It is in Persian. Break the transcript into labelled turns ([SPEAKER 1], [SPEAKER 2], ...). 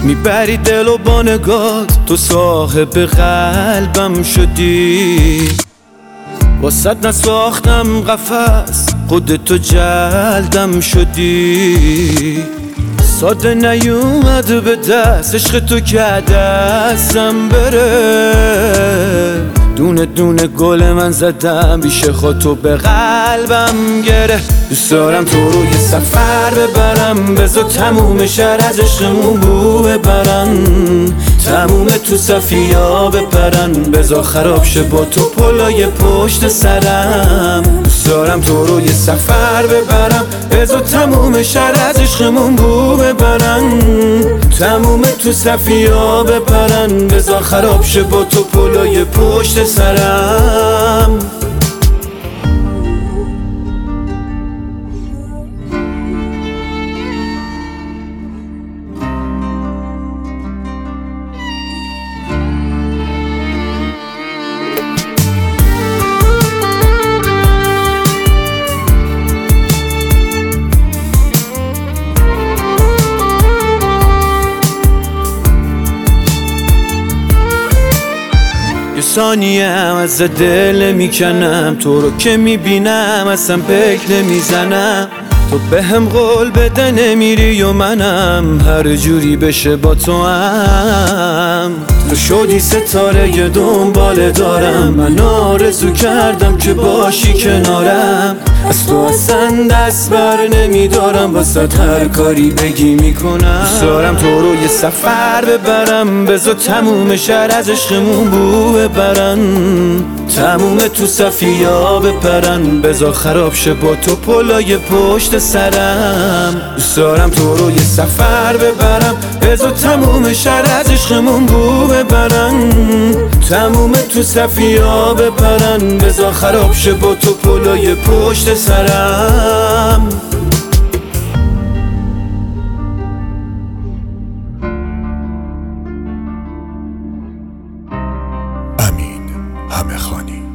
[SPEAKER 1] میبری دل و با نگات، تو صاحب قلبم شدی. واسد نساختم قفس، خودتو جلدم شدی. ساده نیومد به دست، عشق تو که دستم بره. دونه دونه گل من زدم، بیش خودتو به قلبم گره. دوست دارم تو رو یه سفر ببرم، بذار تموم شهر از عشقمون بو ببرن. تموم تو صفیا بپرن، بذار خراب شه با تو پلای پشت سرم. دوست دارم تو رو یه سفر ببرم، بذار تموم شهر از عشقمون بو ببرن. تموم تو صفیا بپرن، بذار خراب شه با تو پلای پشت سرم. یه ثانیه هم از دل میکنم، تو رو که میبینم اصلا فکر نمیزنم. تو به هم قول بده نمیری و منم هر جوری بشه با تو هم. تو شدی ستاره یه دنباله دارم، من آرزو کردم که باشی کنارم. از تو اصلا دست بر نمیدارم، واسه هر کاری بگی میکنم. دوست دارم تو رو یه سفر ببرم، بذار تموم شهر از عشقمون بو ببرن. تموم تو صفیا بپرن، بذار خراب شه با تو پلای پشت سرم. دوست دارم تو رو یه سفر ببرم، بذار تموم شهر از عشقمون بو ببرن. تموم تو صفیا بپرن، بذار خراب شه با تو پلای پشت سرم.
[SPEAKER 2] امین همه‌خانی.